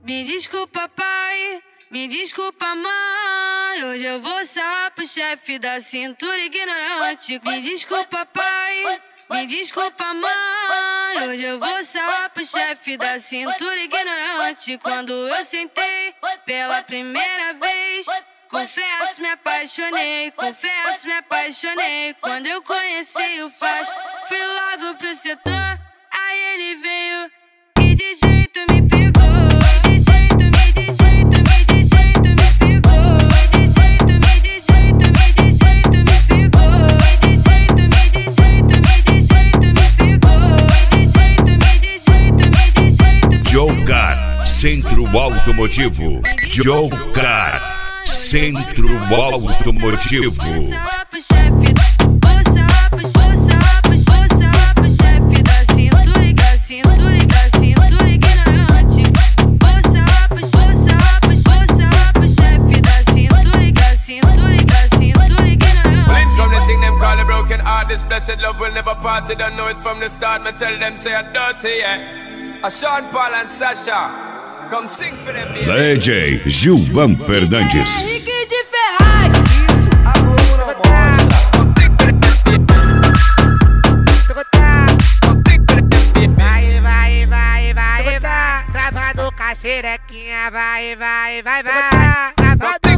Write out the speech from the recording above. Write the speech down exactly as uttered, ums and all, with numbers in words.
Me desculpa, pai, me desculpa, mãe. Hoje eu vou sarrar pro chefe da cintura ignorante. Me desculpa, pai, me desculpa, mãe. Hoje eu vou sarrar pro chefe da cintura ignorante. Quando eu sentei pela primeira vez, confesso, me apaixonei, confesso, me apaixonei. Quando eu conheci o Faz, fui logo pro setor. Aí ele veio e de jeito me pegou. E de jeito, me de jeito, me de jeito me pegou. E de jeito, me de jeito, me de jeito me pegou. E de jeito, me de jeito, me de jeito me pegou. E de jeito, me de jeito, me de jeito. Jogar Centro Automotivo. Jogar Centro Automotivo. This blessed love will never part. They don't know it from the start. Me tell them say I'm dirty, yeah. A Sean Paul and Sasha, come sing for them. D J Gilvan Fernandes. Henrique de Ferraz. Vai, vai, vai, vai, vai. Travando com a xerequinha, vai, vai, vai, vai. Travando